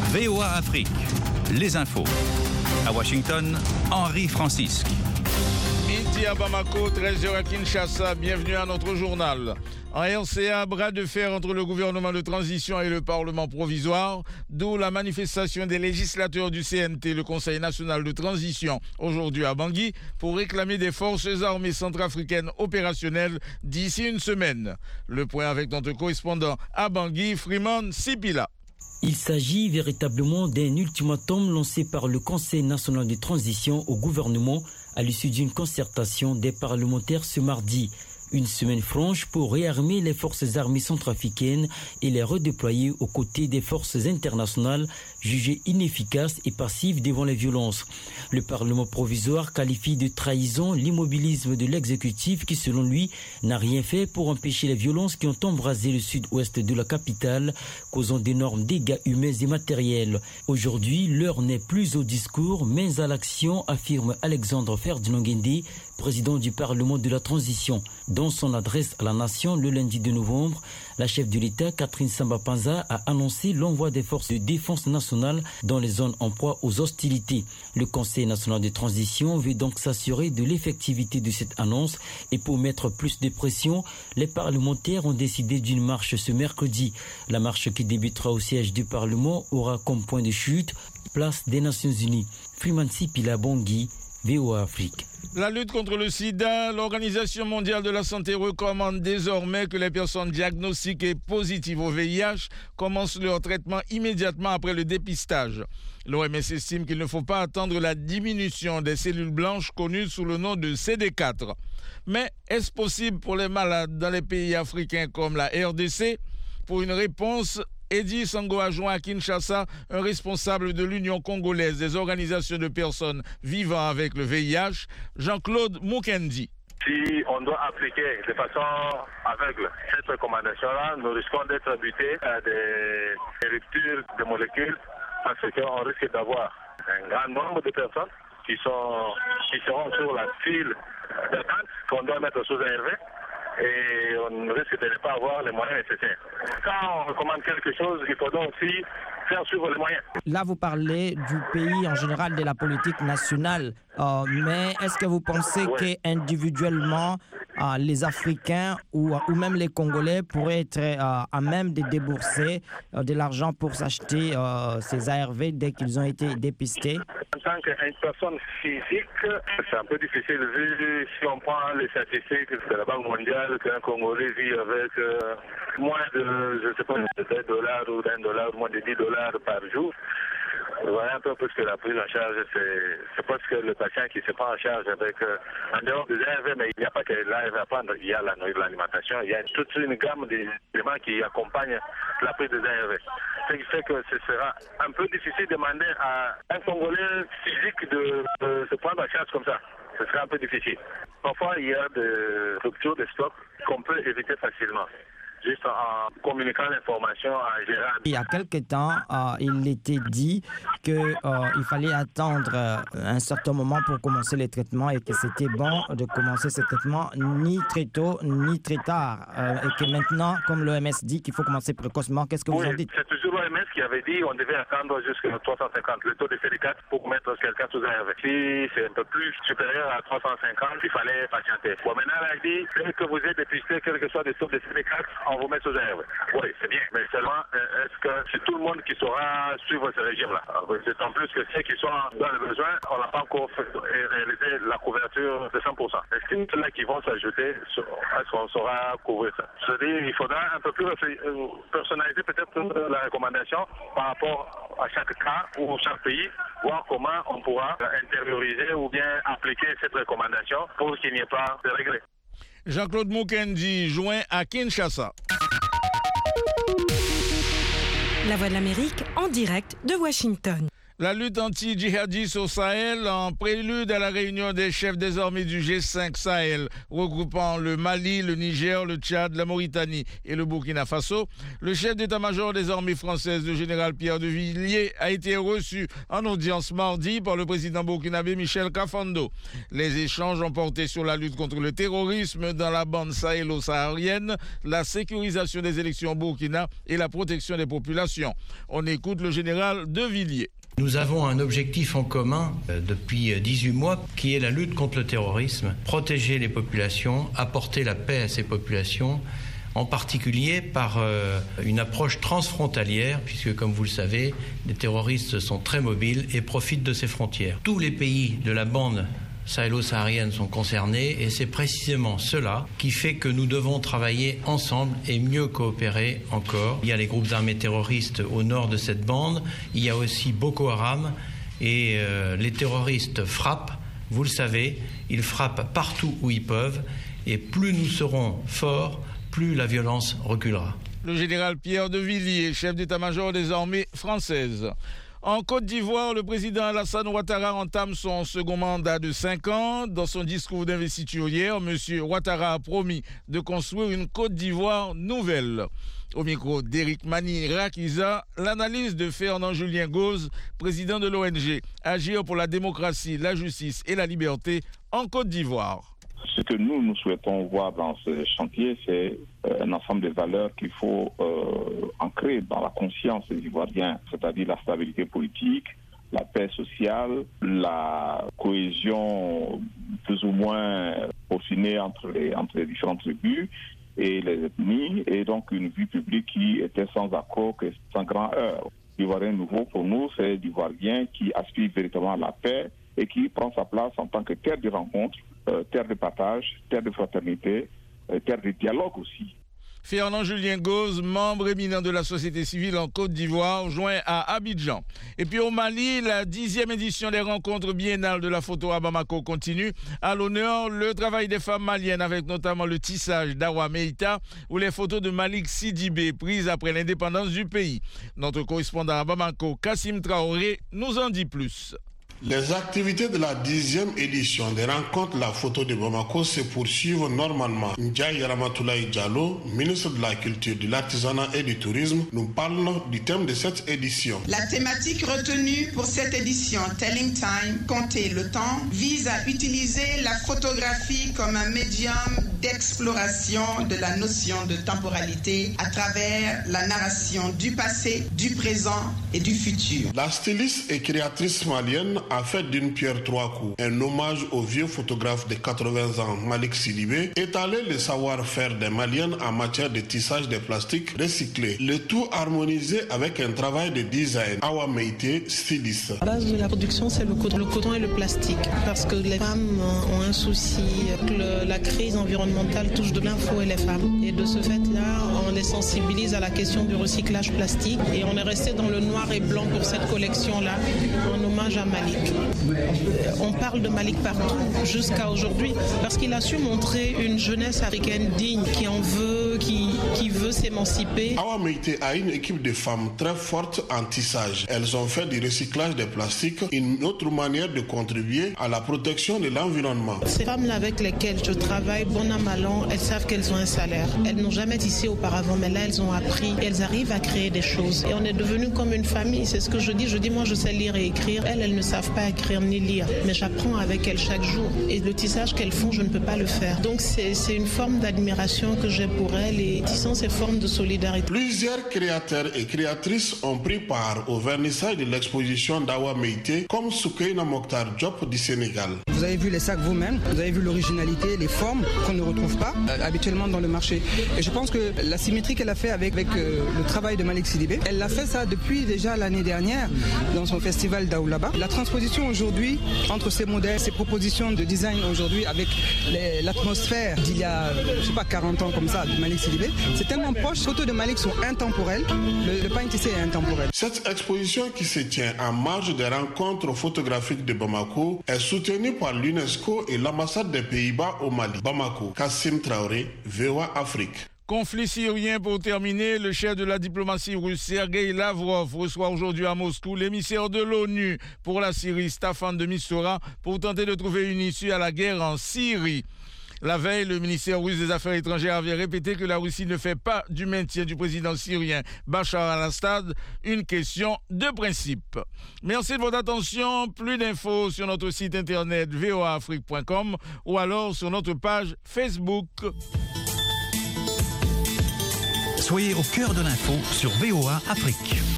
VOA Afrique, les infos. À Washington, Henri Francisque. Midi à Bamako, 13h à Kinshasa, bienvenue à notre journal. En RCA, bras de fer entre le gouvernement de transition et le Parlement provisoire, d'où la manifestation des législateurs du CNT, le Conseil national de transition, aujourd'hui à Bangui, pour réclamer des forces armées centrafricaines opérationnelles d'ici une semaine. Le point avec notre correspondant à Bangui, Freeman Sipila. Il s'agit véritablement d'un ultimatum lancé par le Conseil national de transition au gouvernement à l'issue d'une concertation des parlementaires ce mardi. Une semaine franche pour réarmer les forces armées centrafricaines et les redéployer aux côtés des forces internationales jugées inefficaces et passives devant les violences. Le Parlement provisoire qualifie de trahison l'immobilisme de l'exécutif qui, selon lui, n'a rien fait pour empêcher les violences qui ont embrasé le sud-ouest de la capitale, causant d'énormes dégâts humains et matériels. Aujourd'hui, l'heure n'est plus au discours, mais à l'action, affirme Alexandre Ferdinand Guendé, président du Parlement de la transition. Dans son adresse à la nation le lundi 2 novembre, la chef de l'État, Catherine Samba-Panza, a annoncé l'envoi des forces de défense nationale dans les zones en proie aux hostilités. Le Conseil national de transition veut donc s'assurer de l'effectivité de cette annonce et pour mettre plus de pression, les parlementaires ont décidé d'une marche ce mercredi. La marche qui débutera au siège du Parlement aura comme point de chute place des Nations Unies. Freeman Sipila Bangui, VOA Afrique. La lutte contre le sida, l'Organisation mondiale de la santé recommande désormais que les personnes diagnostiquées positives au VIH commencent leur traitement immédiatement après le dépistage. L'OMS estime qu'il ne faut pas attendre la diminution des cellules blanches connues sous le nom de CD4. Mais est-ce possible pour les malades dans les pays africains comme la RDC? Pour une réponse, Eddy Sango a joint à Kinshasa un responsable de l'Union congolaise des organisations de personnes vivant avec le VIH, Jean-Claude Mukendi. Si on doit appliquer de façon aveugle cette recommandation-là, nous risquons d'être butés à des ruptures de molécules parce qu'on risque d'avoir un grand nombre de personnes qui seront sur la file d'attente qu'on doit mettre sous ARV. Et on risque de ne pas avoir les moyens nécessaires. Quand on recommande quelque chose, il faut donc aussi faire suivre les moyens. Là, vous parlez du pays en général, de la politique nationale. Mais est-ce que vous pensez qu'individuellement, les Africains ou même les Congolais pourraient être à même de débourser de l'argent pour s'acheter ces ARV dès qu'ils ont été dépistés? En tant qu'une personne physique, c'est un peu difficile vu si on prend les statistiques de la Banque mondiale qu'un Congolais vit avec moins de, je ne sais pas, de $10 ou $1, moins de $10 par jour. Vous voyez un peu plus que la prise en charge, c'est parce que le patient qui se prend en charge avec, en dehors des ARV, mais il n'y a pas que l'ARV à prendre, il y a l'alimentation, il y a toute une gamme d'éléments qui accompagnent la prise des ARV. Ce qui fait que ce sera un peu difficile de demander à un Congolais physique de se prendre en charge comme ça. Ce sera un peu difficile. Parfois, il y a des ruptures de stock qu'on peut éviter facilement. Juste en communiquant l'information en général. Il y a quelque temps, il était dit qu'il fallait attendre un certain moment pour commencer les traitements et que c'était bon de commencer ces traitements ni très tôt ni très tard. Et que maintenant, comme l'OMS dit qu'il faut commencer précocement, qu'est-ce que vous en dites? C'est toujours l'OMS qui avait dit qu'on devait attendre jusqu'à 350, le taux de CD4 pour mettre quelqu'un sous ARV. Si c'est un peu plus supérieur à 350, il fallait patienter. Bon, maintenant, elle a dit que vous êtes dépisté, quel que soit le taux de CD4, on vous met sous ARV. Oui, c'est bien. Mais seulement, est-ce que c'est tout le monde qui saura suivre ce régime-là? D'autant plus que ceux qui sont dans le besoin, on n'a pas encore réalisé la couverture de 100%. Est-ce que ceux-là qui vont s'ajouter, est-ce qu'on saura couvrir ça? Je veux dire, il faudra un peu plus personnaliser peut-être la recommandation par rapport à chaque cas ou chaque pays, voir comment on pourra intérioriser ou bien appliquer cette recommandation pour qu'il n'y ait pas de regrets. Jean-Claude Mukendi, joint à Kinshasa. La Voix de l'Amérique en direct de Washington. La lutte anti-djihadiste au Sahel, en prélude à la réunion des chefs des armées du G5 Sahel, regroupant le Mali, le Niger, le Tchad, la Mauritanie et le Burkina Faso, le chef d'état-major des armées françaises, le général Pierre de Villiers, a été reçu en audience mardi par le président burkinabé Michel Kafando. Les échanges ont porté sur la lutte contre le terrorisme dans la bande sahélo-saharienne, la sécurisation des élections au Burkina et la protection des populations. On écoute le général de Villiers. Nous avons un objectif en commun depuis 18 mois qui est la lutte contre le terrorisme, protéger les populations, apporter la paix à ces populations, en particulier par une approche transfrontalière, puisque comme vous le savez, les terroristes sont très mobiles et profitent de ces frontières. Tous les pays de la bande sahélo-saharienne sont concernés et c'est précisément cela qui fait que nous devons travailler ensemble et mieux coopérer encore. Il y a les groupes armés terroristes au nord de cette bande, il y a aussi Boko Haram et les terroristes frappent, vous le savez, ils frappent partout où ils peuvent et plus nous serons forts, plus la violence reculera. Le général Pierre de Villiers, chef d'état-major des armées françaises. En Côte d'Ivoire, le président Alassane Ouattara entame son second mandat de 5 ans. Dans son discours d'investiture hier, M. Ouattara a promis de construire une Côte d'Ivoire nouvelle. Au micro d'Éric Mani Rakiza, l'analyse de Fernand-Julien Gauze, président de l'ONG Agir pour la démocratie, la justice et la liberté en Côte d'Ivoire. Ce que nous souhaitons voir dans ce chantier, c'est un ensemble de valeurs qu'il faut ancrer dans la conscience des Ivoiriens, c'est-à-dire la stabilité politique, la paix sociale, la cohésion plus ou moins peaufinée entre les différentes tribus et les ethnies, et donc une vie publique qui était sans accroc et sans grand heurt. L'Ivoirien nouveau, pour nous, c'est l'Ivoirien qui aspire véritablement à la paix et qui prend sa place en tant que terre de rencontre, terre de partage, terre de fraternité, terre de dialogue aussi. Fernand-Julien Gauze, membre éminent de la société civile en Côte d'Ivoire, joint à Abidjan. Et puis au Mali, la 10e édition des rencontres biennales de la photo à Bamako continue. À l'honneur, le travail des femmes maliennes avec notamment le tissage d'Awa Meïta ou les photos de Malik Sidibé prises après l'indépendance du pays. Notre correspondant à Bamako, Kassim Traoré, nous en dit plus. Les activités de la 10e édition des rencontres La Photo de Bamako se poursuivent normalement. Ndiaye Ramatoulaye Diallo, ministre de la Culture, de l'Artisanat et du Tourisme, nous parle du thème de cette édition. La thématique retenue pour cette édition, Telling Time, compter le temps, vise à utiliser la photographie comme un médium d'exploration de la notion de temporalité à travers la narration du passé, du présent et du futur. La styliste et créatrice malienne a fait d'une pierre trois coups. Un hommage au vieux photographe de 80 ans, Malik Sidibé, étaler le savoir-faire des Maliennes en matière de tissage de plastique recyclé. Le tout harmonisé avec un travail de design. Awa Meïté, styliste. La base de la production, c'est le coton et le plastique. Parce que les femmes ont un souci, que la crise environnementale touche de plein fouet les femmes. Et de ce fait-là, on les sensibilise à la question du recyclage plastique. Et on est resté dans le noir et blanc pour cette collection-là, en hommage à Malik. On parle de Malik partout jusqu'à aujourd'hui parce qu'il a su montrer une jeunesse africaine digne qui en veut, qui veut s'émanciper. Awa Meïté a une équipe de femmes très fortes en tissage. Elles ont fait du recyclage des plastiques une autre manière de contribuer à la protection de l'environnement. Ces femmes-là avec lesquelles je travaille, bon an mal an, elles savent qu'elles ont un salaire. Elles n'ont jamais tissé auparavant, mais là elles ont appris. Elles arrivent à créer des choses. Et on est devenus comme une famille. C'est ce que je dis. Je dis moi je sais lire et écrire. Elles ne savent pas écrire ni lire, mais j'apprends avec elles chaque jour. Et le tissage qu'elles font, je ne peux pas le faire. Donc c'est une forme d'admiration que j'ai pour elles et tissant ces formes de solidarité. Plusieurs créateurs et créatrices ont pris part au vernissage de l'exposition d'Awa Meïté, comme Soukaina Mokhtar Diop du Sénégal. Vous avez vu les sacs vous-même, vous avez vu l'originalité, les formes qu'on ne retrouve pas habituellement dans le marché. Et je pense que la symétrie qu'elle a fait avec le travail de Malik Sidibé, elle a fait ça depuis déjà l'année dernière dans son festival d'Aoulaba. La transposition aujourd'hui entre ces modèles, ces propositions de design aujourd'hui avec l'atmosphère d'il y a, 40 ans comme ça, de Malik Sidibé, c'est tellement proche. Les photos de Malik sont intemporelles, le pain tissé est intemporel. Cette exposition qui se tient en marge des rencontres photographiques de Bamako est soutenue par l'UNESCO et l'ambassade des Pays-Bas au Mali. Bamako, Kassim Traoré, VOA Afrique. Conflit syrien pour terminer, le chef de la diplomatie russe Sergei Lavrov reçoit aujourd'hui à Moscou l'émissaire de l'ONU pour la Syrie Staffan de Mistura pour tenter de trouver une issue à la guerre en Syrie. La veille, le ministère russe des Affaires étrangères avait répété que la Russie ne fait pas du maintien du président syrien Bachar al-Assad une question de principe. Merci de votre attention. Plus d'infos sur notre site internet voaafrique.com ou alors sur notre page Facebook. Soyez au cœur de l'info sur VOA Afrique.